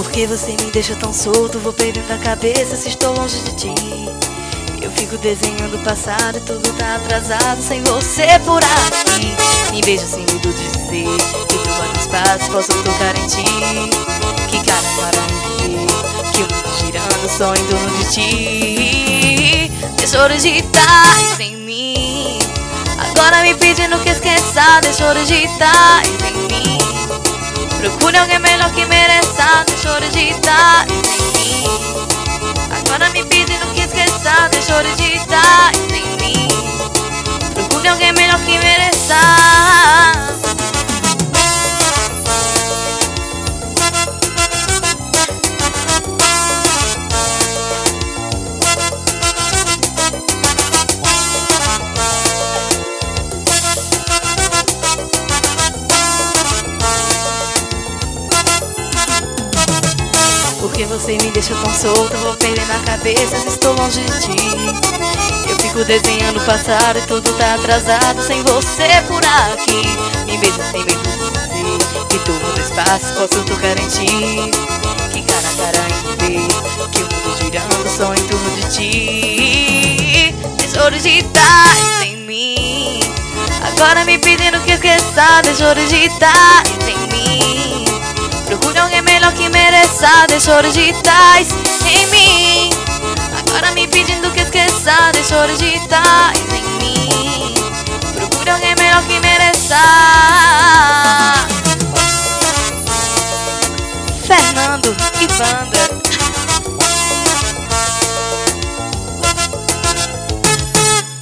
Porque você me deixa tão solto, vou perdendo a cabeça se estou longe de ti. Eu fico desenhando o passado e tudo tá atrasado sem você por aqui. Me beija sem medo de dizer que tu vai nos passos, posso tocar em ti. Que cara para entender que o mundo girando só em torno de ti. Deixou de digitar em mim, agora me pedindo que esqueça. Deixou de digitar em mim, procure alguém melhor que mereça. Deixou de digitar em mim, agora me pedindo que esqueça. Deixou de digitar em mim, procure alguém melhor que mereça. Porque você me deixa tão solta, vou perdendo a cabeça se estou longe de ti. Eu fico desenhando o passado e tudo tá atrasado sem você por aqui. Me beija sem medo de dizer que tu no espaço posso tocar em ti. Que cara a cara entender que o mundo girando só em torno de ti. Deixou de digitar em mim, agora me pedindo que esqueça. Deixou de digitar em mim, procure alguém melhor que mereça. Deixou de digitar em mim, agora me pedindo que esqueça. Deixou de digitar em mim, procure alguém melhor que mereça. Fernando e Banda.